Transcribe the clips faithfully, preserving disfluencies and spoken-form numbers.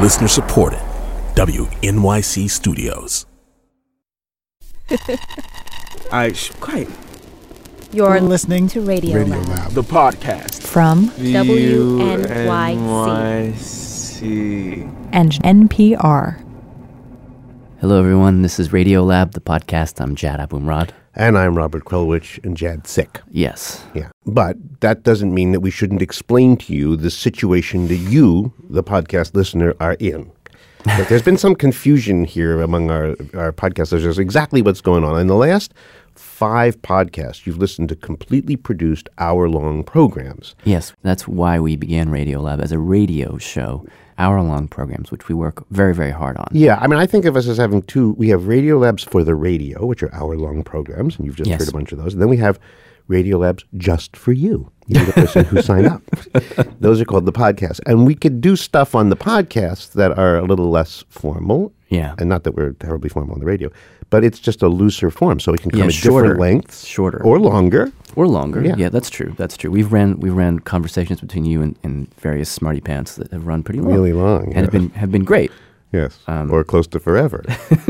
Listener supported. W N Y C Studios. I sh- quiet. You're listening to Radio, Radio Lab. Lab. The podcast. From W N Y C and N P R. Hello, everyone. This is Radio Lab, the podcast. I'm Jad Abumrad. And I'm Robert Krulwich and Jad Sick. Yes. Yeah. But that doesn't mean that we shouldn't explain to you the situation that you, the podcast listener, are in. But there's been some confusion here among our, our podcast listeners exactly what's going on. In the last five podcasts, you've listened to completely produced hour-long programs. Yes, that's why we began Radio Lab as a radio show, hour-long programs, which we work very, very hard on. Yeah, I mean, I think of us as having two. We have Radio Labs for the radio, which are hour-long programs, and you've just Yes. heard a bunch of those. And then we have Radio Labs just for you. You're the person who signed up. Those are called the podcasts. And we could do stuff on the podcasts that are a little less formal. Yeah. And not that we're terribly formal on the radio, but it's just a looser form. So it can come Yeah, at shorter. different lengths. Shorter. Or longer. Or longer. Yeah. Yeah. that's true. That's true. We've ran we ran conversations between you and, and various smarty pants that have run pretty long. Really long. And yeah. have been have been great. Yes, Um, or close to forever.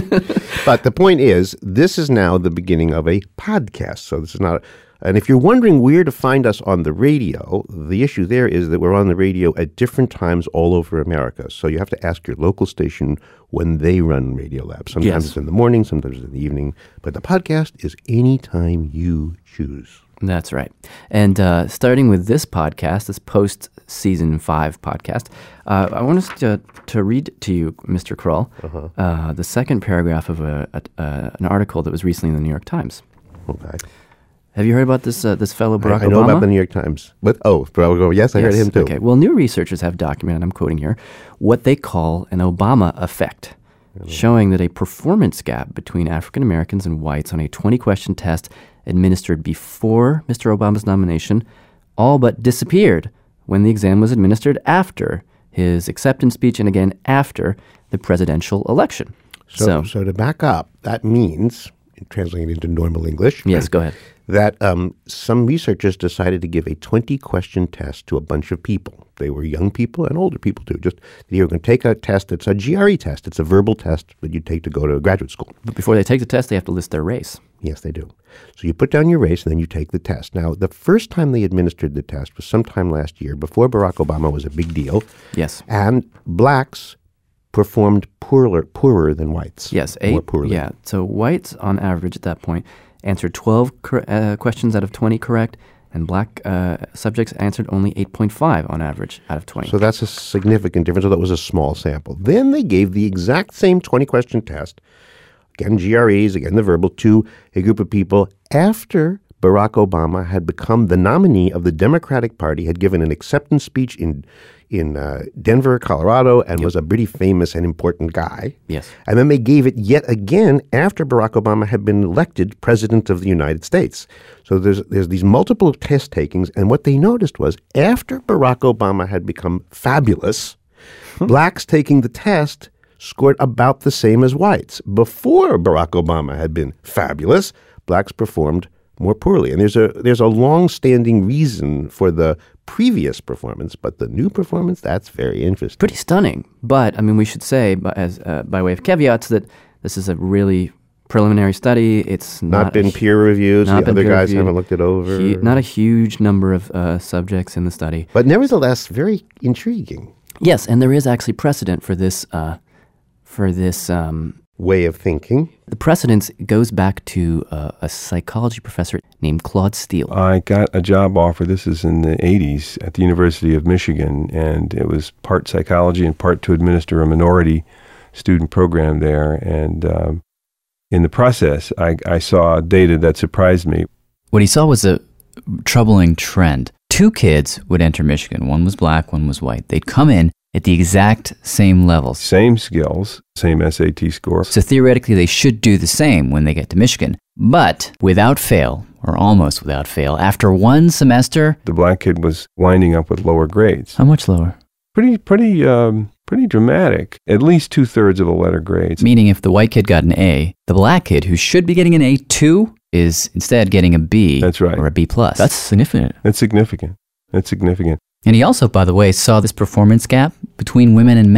But the point is, this is now the beginning of a podcast. So this is not, and if you're wondering where to find us on the radio, the issue there is that we're on the radio at different times all over America. So you have to ask your local station when they run Radio Lab. Sometimes Yes. it's in the morning, sometimes it's in the evening. But the podcast is anytime you choose. That's right. And uh, starting with this podcast, this post-season five podcast, uh, I want us to, to read to you, Mister Krull, Uh-huh. uh, the second paragraph of a, a, uh, an article that was recently in the New York Times. Okay. Have you heard about this uh, this fellow Barack I, I know Obama? about the New York Times. But, oh, Barack Obama. Yes, I heard Yes, him too. Okay. Well, new researchers have documented, I'm quoting here, what they call an Obama effect, showing that a performance gap between African Americans and whites on a twenty-question test administered before Mister Obama's nomination all but disappeared when the exam was administered after his acceptance speech and again after the presidential election. So, So, so to back up, that means, translating it into normal English, yes, go ahead. that um, some researchers decided to give a twenty-question test to a bunch of people. They were young people and older people, too. Just they were going to take a test. It's a G R E test. It's a verbal test that you take to go to graduate school. But before they take the test, they have to list their race. Yes, they do. So you put down your race, and then you take the test. Now, the first time they administered the test was sometime last year, before Barack Obama was a big deal. Yes. And blacks performed poorer, poorer than whites. Yes, More eight. poorly. Yeah, so whites on average at that point answered twelve cor- uh, questions out of twenty correct, and black uh, subjects answered only eight point five on average out of twenty. So that's a significant difference. So that was a small sample. Then they gave the exact same twenty-question test, again G R Es, again the verbal, to a group of people after Barack Obama had become the nominee of the Democratic Party, had given an acceptance speech in in uh, Denver, Colorado, and was a pretty famous and important guy. Yes. And then they gave it yet again after Barack Obama had been elected president of the United States. So there's there's these multiple test takings, and what they noticed was after Barack Obama had become fabulous, blacks taking the test scored about the same as whites. Before Barack Obama had been fabulous, blacks performed more poorly. And there's a there's a long-standing reason for the previous performance, but the new performance, that's very interesting. Pretty stunning. But, I mean, we should say, bu- as uh, by way of caveats, that this is a really preliminary study. It's Not, not, been a, peer reviewed, so not the been other peer guys reviewed. haven't looked it over. hu- not a huge number of uh, subjects in the study. But nevertheless, very intriguing Yes, and there is actually precedent for this, uh, for this um, way of thinking. The precedence goes back to uh, a psychology professor named Claude Steele. I got a job offer, this is in the eighties, at the University of Michigan, and it was part psychology and part to administer a minority student program there. And um, in the process, I, I saw data that surprised me. What he saw was a troubling trend. Two kids would enter Michigan. One was black, one was white. They'd come in at the exact same levels. Same skills, same S A T score. So theoretically, they should do the same when they get to Michigan. But without fail, or almost without fail, after one semester... The black kid was winding up with lower grades. How much lower? Pretty, pretty, um, pretty dramatic. At least two-thirds of the letter grades. Meaning if the white kid got an A, the black kid, who should be getting an A two, is instead getting a B. That's right. Or a B plus. That's significant. That's significant. That's significant. And he also, by the way, saw this performance gap between women and men.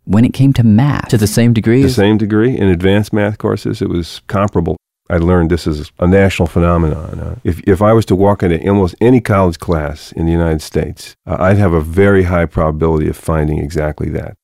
when it came to math. To the same degree? The same degree. In advanced math courses, it was comparable. I learned this is a national phenomenon. Uh, if if I was to walk into almost any college class in the United States, uh, I'd have a very high probability of finding exactly that.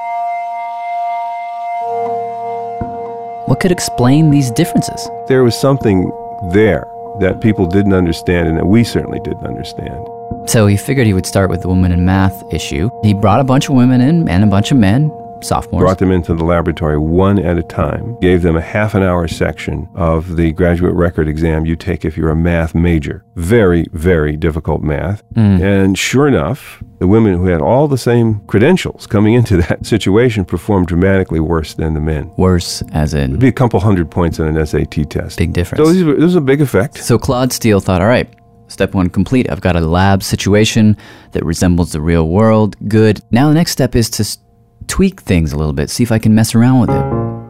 What could explain these differences? There was something there that people didn't understand and that we certainly didn't understand. So he figured he would start with the women in math issue. He brought a bunch of women in and a bunch of men, sophomores. Brought them into the laboratory one at a time, gave them a half an hour section of the graduate record exam you take if you're a math major. Very, very difficult math. Mm. And sure enough, the women who had all the same credentials coming into that situation performed dramatically worse than the men. Worse as in? It'd be a couple hundred points on an S A T test. Big difference. So this was a big effect. So Claude Steele thought, all right, step one complete. I've got a lab situation that resembles the real world. Good. Now the next step is to st- tweak things a little bit, see if I can mess around with it.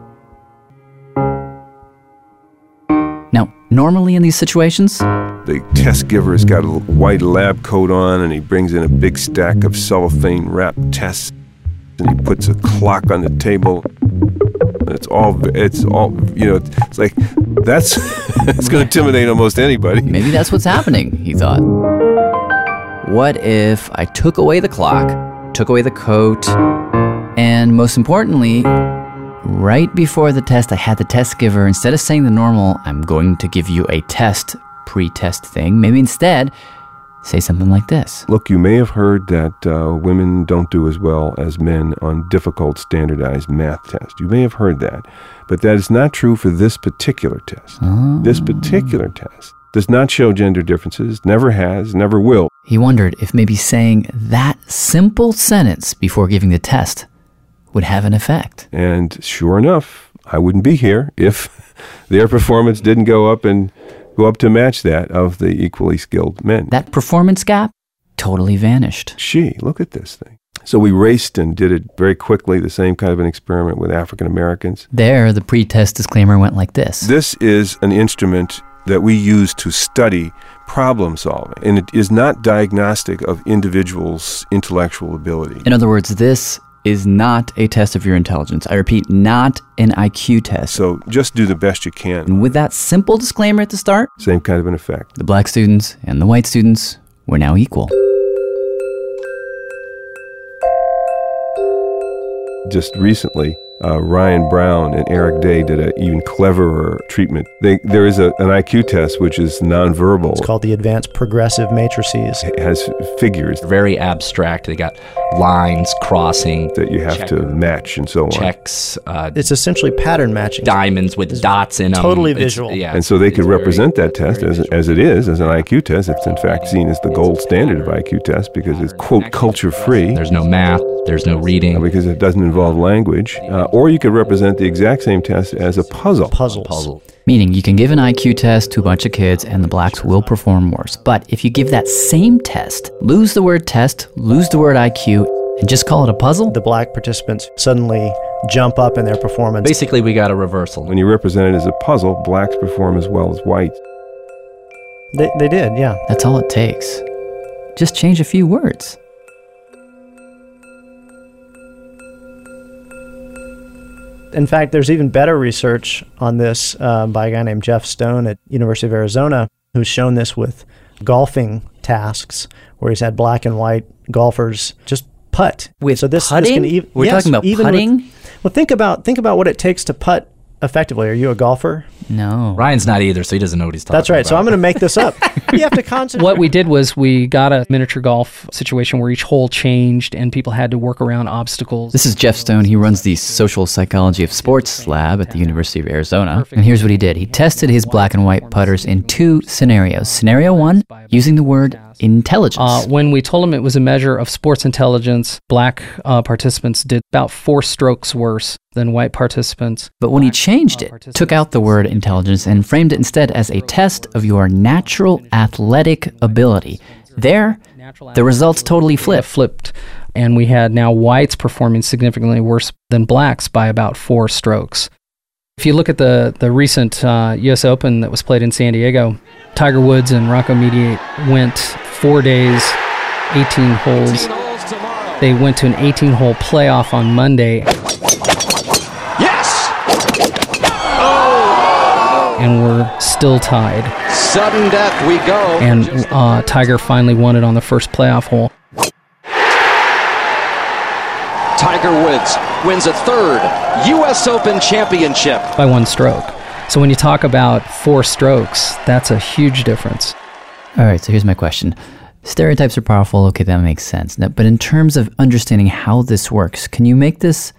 Now, normally in these situations, the test giver has got a white lab coat on and he brings in a big stack of cellophane wrapped tests and he puts a clock on the table. It's all, it's all, you know, it's like, that's, it's going to intimidate almost anybody. Maybe that's what's happening, he thought. What if I took away the clock, took away the coat, and most importantly, right before the test, I had the test giver, instead of saying the normal, I'm going to give you a test, pre-test thing, maybe instead say something like this. Look, you may have heard that uh, women don't do as well as men on difficult standardized math tests. You may have heard that, but that is not true for this particular test. Oh. This particular test does not show gender differences, never has, never will. He wondered if maybe saying that simple sentence before giving the test would have an effect. And sure enough, I wouldn't be here if their performance didn't go up and go up to match that of the equally skilled men. That performance gap totally vanished. Gee, look at this thing. So we raced and did it very quickly, the same kind of an experiment with African Americans. There, the pre-test disclaimer went like this. This is an instrument that we use to study problem solving, and it is not diagnostic of individuals' intellectual ability. In other words, this is not a test of your intelligence. I repeat, not an I Q test. So just do the best you can. And with that simple disclaimer at the start, same kind of an effect. The black students and the white students were now equal. Just recently, uh, Ryan Brown and Eric Day did an even cleverer treatment. They, there is a, an I Q test which is nonverbal. It's called the Advanced Progressive Matrices. It has figures. Very abstract. They got lines, crossing. That you have check, to match and so on. Checks. Uh, it's essentially pattern matching. Diamonds with it's dots in them. Totally visual. Yeah, and so they could represent very, that test as, as it is, as an I Q test. It's in fact seen as the gold standard of I Q tests because it's, quote, culture-free. There's no math. There's no reading. Because it doesn't involve language. Uh, or you could represent the exact same test as a puzzle. Puzzles. Puzzle. Meaning you can give an I Q test to a bunch of kids and the blacks will perform worse. But if you give that same test, lose the word test, lose the word I Q, and just call it a puzzle, the black participants suddenly jump up in their performance. Basically, we got a reversal. When you represent it as a puzzle, blacks perform as well as whites. They, they did, yeah. That's all it takes. Just change a few words. In fact, there's even better research on this uh, by a guy named Jeff Stone at University of Arizona, who's shown this with golfing tasks, where he's had black and white golfers just putt. With so this, putting? This can ev- We're yes, talking about even putting? With, well, think about think about what it takes to putt effectively. Are you a golfer? No. Ryan's not either, so he doesn't know what he's talking about. That's right. About. So I'm going to make this up. You have to concentrate. What we did was we got a miniature golf situation where each hole changed and people had to work around obstacles. This is Jeff Stone. He runs the Social Psychology of Sports lab at the University of Arizona. And here's what he did. He tested his black and white putters in two scenarios. Scenario one, using the word intelligence. Uh, when we told him it was a measure of sports intelligence, black uh, participants did about four strokes worse than white participants. But when he changed it, took out the word intelligence and framed it instead as a test of your natural athletic ability, there, the results totally flipped. Flipped. And we had now whites performing significantly worse than blacks by about four strokes. If you look at the, the recent uh, U S Open that was played in San Diego, Tiger Woods and Rocco Mediate went four days, eighteen holes. They went to an eighteen-hole playoff on Monday. Yes! Oh! And were still tied. Sudden death we go. And uh, Tiger finally won it on the first playoff hole. Tiger Woods wins a third U S Open championship. By one stroke. So when you talk about four strokes, that's a huge difference. All right, so here's my question. Stereotypes are powerful. Okay, that makes sense. Now, but in terms of understanding how this works, can you make this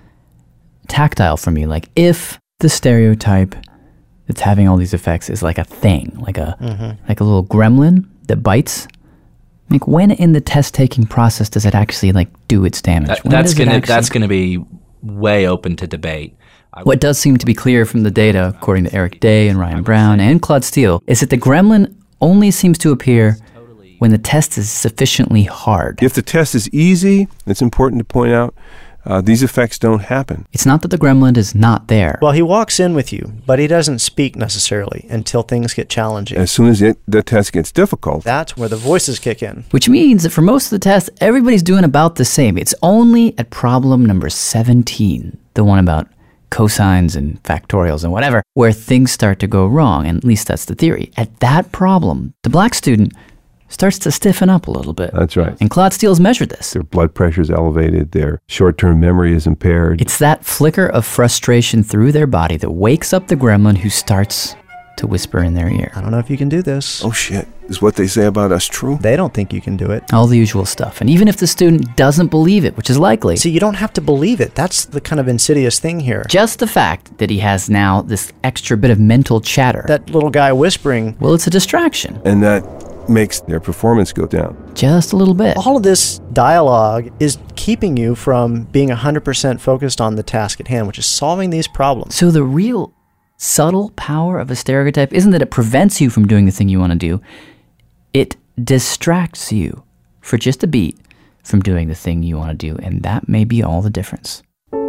tactile for me? Like, if the stereotype that's having all these effects is like a thing, like a mm-hmm. like a little gremlin that bites, like when in the test-taking process does it actually like do its damage? That, that's gonna actually... that's gonna be way open to debate. What does seem to be clear from the data, according to Eric Day and Ryan Brown and Claude Steele, is that the gremlin only seems to appear when the test is sufficiently hard. If the test is easy, it's important to point out, uh, these effects don't happen. It's not that the gremlin is not there. Well, he walks in with you, but he doesn't speak necessarily until things get challenging. As soon as it, the test gets difficult, that's where the voices kick in. Which means that for most of the tests, everybody's doing about the same. It's only at problem number seventeen, the one about cosines and factorials and whatever, where things start to go wrong, and at least that's the theory. At that problem, the black student starts to stiffen up a little bit. That's right. And Claude Steele's measured this. Their blood pressure is elevated, their short-term memory is impaired. It's that flicker of frustration through their body that wakes up the gremlin who starts to whisper in their ear. I don't know if you can do this. Oh shit, is what they say about us true? They don't think you can do it. All the usual stuff. And even if the student doesn't believe it, which is likely. See, you don't have to believe it. That's the kind of insidious thing here. Just the fact that he has now this extra bit of mental chatter. That little guy whispering. Well, it's a distraction. And that makes their performance go down. Just a little bit. All of this dialogue is keeping you from being one hundred percent focused on the task at hand, which is solving these problems. So the real subtle power of a stereotype isn't that it prevents you from doing the thing you want to do. It distracts you for just a beat from doing the thing you want to do, and that may be all the difference.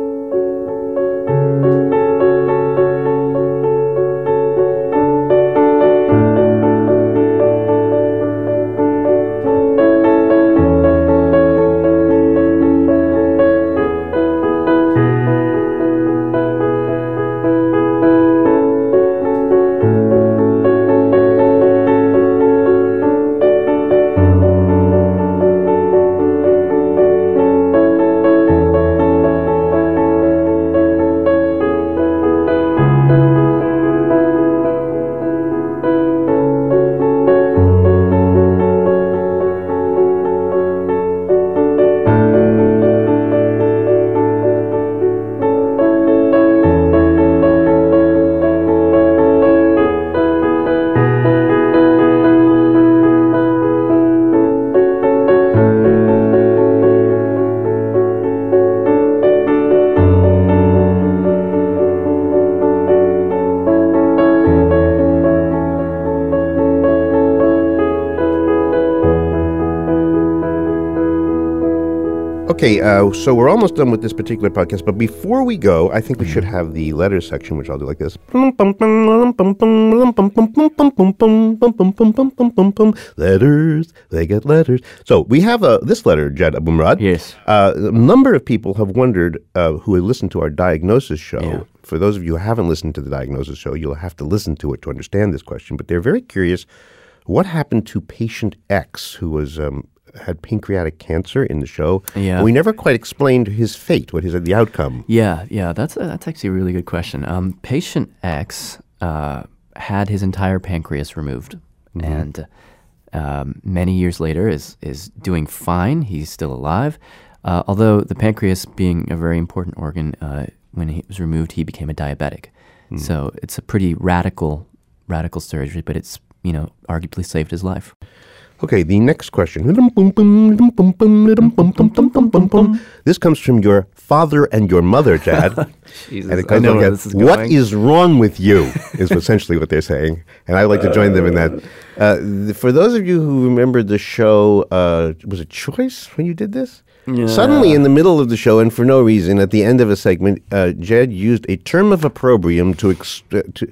Okay, uh, so we're almost done with this particular podcast, but before we go, I think we should have the letters section, which I'll do like this. Letters, they get letters. So we have uh, this letter, Jed Abumrad. Yes. Uh, a number of people have wondered, uh, who have listened to our diagnosis show. Yeah. For those of you who haven't listened to the diagnosis show, you'll have to listen to it to understand this question, but they're very curious. What happened to patient X, who was um, had pancreatic cancer in the show? Yeah. And we never quite explained his fate, what is the outcome. Yeah, yeah, that's a, that's actually a really good question. Um, patient X uh, had his entire pancreas removed, mm-hmm. and um, many years later is is doing fine. He's still alive, uh, although the pancreas being a very important organ, uh, when he was removed, he became a diabetic. Mm. So it's a pretty radical radical surgery, but it's, you know, arguably saved his life. Okay, the next question. This comes from your father and your mother, Chad. Jesus, and it I comes know like, where this is what going. is wrong with you, is essentially what they're saying. And I'd like to join them in that. Uh, th- for those of you who remember the show, uh, was it Choice when you did this? Yeah. Suddenly, in the middle of the show, and for no reason, at the end of a segment, uh, Jed used a term of opprobrium to... Ex- to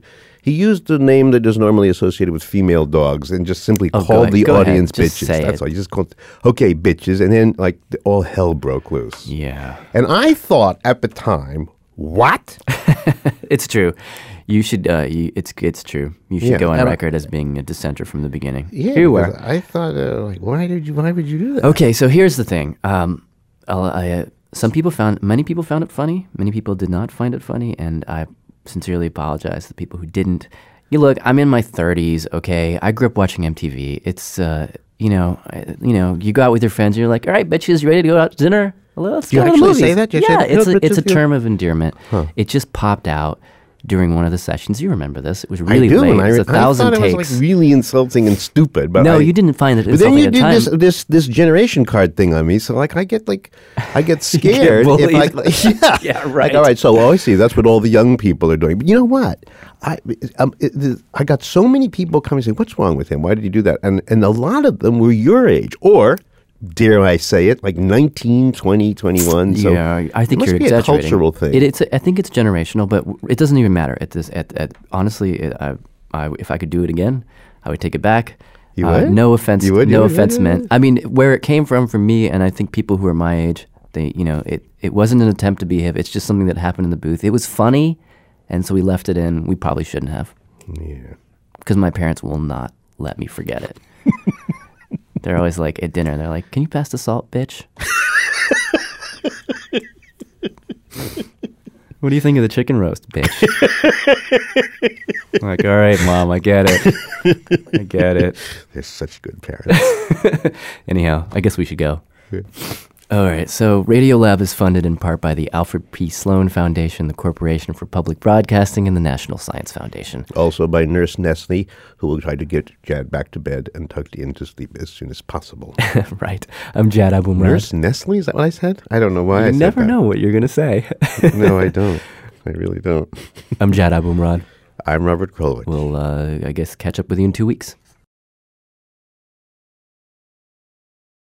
He used a name that is normally associated with female dogs and just simply Oh, go called ahead. the Go ahead. audience Just bitches. say That's it. all. You just called, okay, bitches. And then, like, the- all hell broke loose. Yeah. And I thought at the time, what? It's true. You should. Uh, you, it's it's true. You should Yeah, go on and I- record as being a dissenter from the beginning. Yeah, Here we because are. I thought, uh, like, why did you? Why would you do that? Okay, so here's the thing. Um, I'll, I, uh, some people found, many people found it funny. Many people did not find it funny, and I sincerely apologize to the people who didn't. You look, I'm in my thirties. Okay, I grew up watching M T V. It's, uh, you know, I- you know, you go out with your friends. And you're like, all right, bitches, you ready to go out to dinner? Well, let's Do you go to the actually movies." say that? Do you yeah, say, it's "No, a, bitches, it's a you-" term of endearment. Huh. It just popped out during one of the sessions. You remember this? It was really I do. late. And It I, was a I thousand thought it takes. was like really insulting and stupid. But no, I, you didn't find it But then insulting you at do the time. this this this generation card thing on me, so like I get like I get scared. if bullied. I, like, yeah, Yeah, Like, right. all right, so oh, I see. That's what all the young people are doing. But you know what? I um, it, the, I got so many people coming and say, "What's wrong with him? Why did he do that?" And and a lot of them were your age, or dare I say it, like nineteen, twenty, twenty-one. So yeah, I think it must you're be exaggerating. a cultural thing. It, it's. I think it's generational, but w- it doesn't even matter. At this, at, at honestly, it, I, I, if I could do it again, I would take it back. You Uh, would? no offense. You would? No You would? offense Yeah, yeah, meant. yeah. I mean, where it came from for me, and I think people who are my age, they, you know, it. It wasn't an attempt to be hip. It's just something that happened in the booth. It was funny, and so we left it in. We probably shouldn't have, yeah. because my parents will not let me forget it. They're always like at dinner. They're like, "Can you pass the salt, bitch?" What do you think of the chicken roast, bitch? I'm like, all right, Mom, I get it. I get it. They're such good parents. Anyhow, I guess we should go. All right, so Radiolab is funded in part by the Alfred P. Sloan Foundation, the Corporation for Public Broadcasting, and the National Science Foundation. Also by Nurse Nestle, who will try to get Jad back to bed and tucked in to sleep as soon as possible. Right. I'm Jad Abumrad. Nurse Nestle? Is that what I said? I don't know why You I said never that. know what you're going to say. No, I don't. I really don't. I'm Jad Abumrad. I'm Robert Krulwich. We'll, uh, I guess, catch up with you in two weeks.